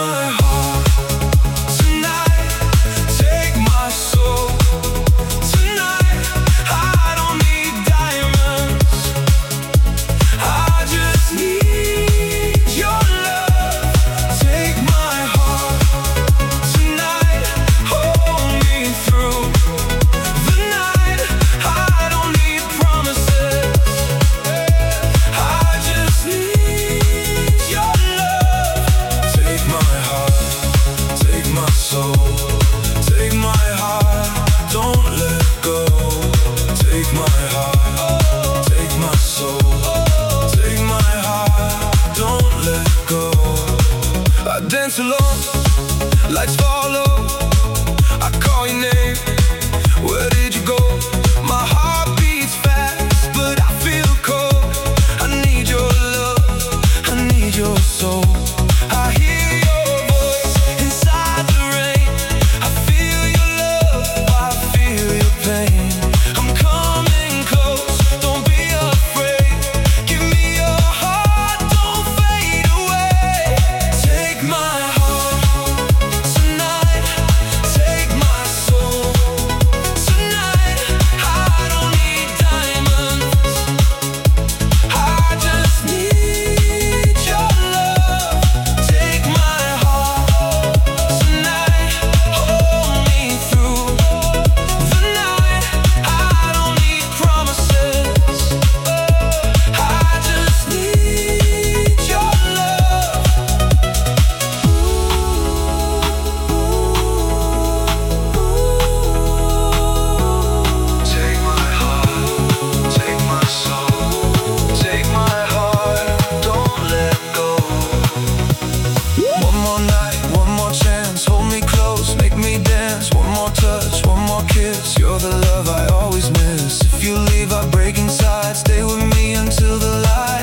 my heart tonight, take my soul tonight. I don't need diamonds, I just need your love. Take my heart tonight, hold me through the night. I don't need promises, I just need your love. Take my heart, take my soul, take my heart, don't let go. Take my heart, take my soul, take my heart, don't let go. I dance alone, lights follow, I call your name, where did you go? My heart beats fast, but I feel cold. I need your love, I need your soul. I hear your voice inside the rain, I feel your love, I feel your pain. I'm coming close, don't be afraid. Give me your heart, don't fade away. Take my heart tonight, take my soul tonight. I don't need diamonds, I just need your love. Take my heart tonight, hold me through the night. I don't need promises, I just need your love. Take my heart, take my soul, take my heart, don't let go. One more night, one more chance, hold me close, make me dance. One more touch, one more kiss, you're the love I always miss. If you leave, I break inside, stay with me until the light.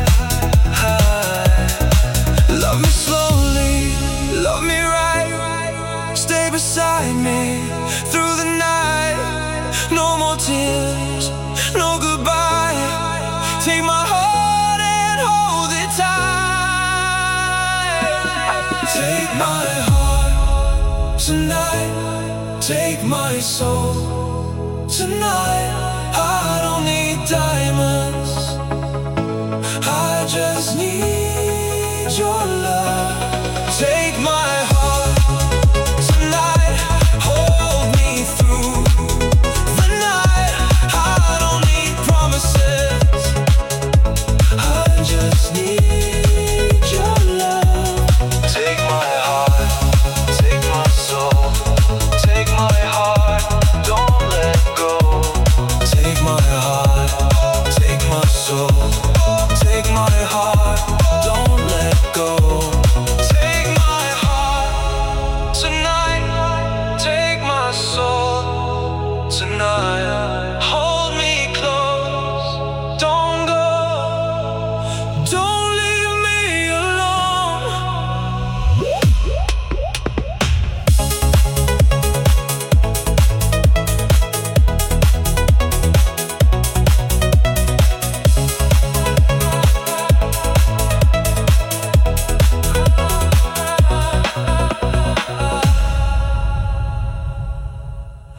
Love me slowly, love me right, stay beside me through the night. No more tears, no goodbye. Take my heart and hold it tight. Take my heart tonight, take my soul tonight. I don't need diamonds,